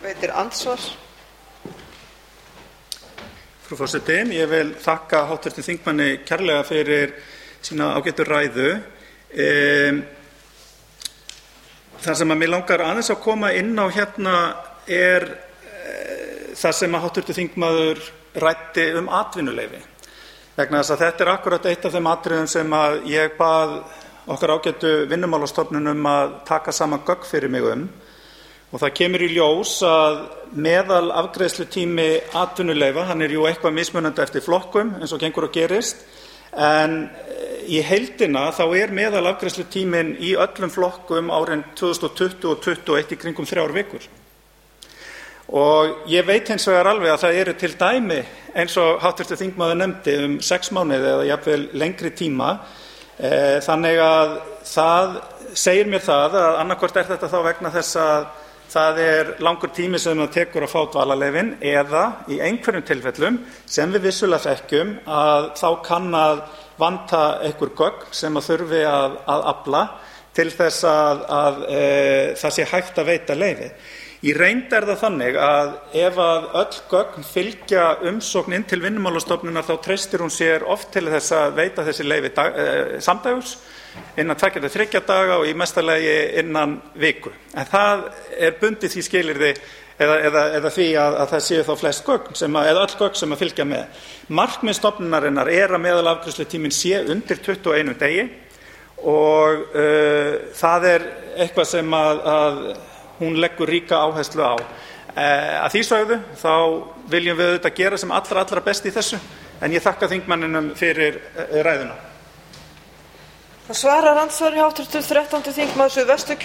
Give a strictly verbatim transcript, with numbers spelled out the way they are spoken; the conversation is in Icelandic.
veitir andsvar. Frú forseti, ég vil þakka háttvirtum þingmanni kærlega fyrir sína ágætu ræðu. Um, það sem að mig langar aðeins að koma inn á hérna er e, það sem að háttvirtur þingmaður ræddi um atvinnuleyfi. Vegna þess að þetta er akkurat eitt af þeim atriðum sem að ég bað okkar ágætu Vinnumálastofnun um að taka saman gögn fyrir mig um. Og það kemur í ljós að meðal afgreiðslutími atvinnuleyfa, hann er jú eitthvað mismunandi eftir flokkum eins og gengur og gerist, en í heildina þá er meðal afgreiðslutíminn í öllum flokkum árin tvö þúsund tuttugu og tvö þúsund tuttugu og eitt í kringum þrjár vikur. Og ég veit hins vegar alveg að það eru til dæmi eins og háttvirtur þingmaður nefndi um sex mánuði eða jafnvel lengri tíma. Þannig að það segir mér það að annarkvort er þetta þá vegna þess að það er langur tími sem það tekur að fá dvalarleyfin eða í einhverjum tilfellum sem við vissulega þekkjum að þá kann að vanta einhver gögn sem að þurfi að, að afla til þess að, að e, það sé hægt að veita leyfi. Í reynd er það þannig að ef að öll gögn fylgja umsókn inn til Vinnumálastofnunar þá treystir hún sér oft til þess að veita þessi leyfi dag, e, samdægurs innan tveggja til þriggja daga og í mesta lagi innan viku. En það er bundið því skilyrði eða, eða, eða því að, að það séu þá flest gögn sem að, eða öll gögn sem að fylgja með. Markmið stofnunarinnar er að meðalafgreiðslutíminn sé undir tuttugu og einum degi og uh, það er eitthvað sem að, að hún leggur ríka áherslu á. Uh, að því sögðu þá viljum við auðvitað gera sem allra allra best í þessu, en ég þakka þingmanninum fyrir uh, ræðuna. Það svarar andsvari háttvirtur þrettándi þingmaður Suðvesturkjördæmis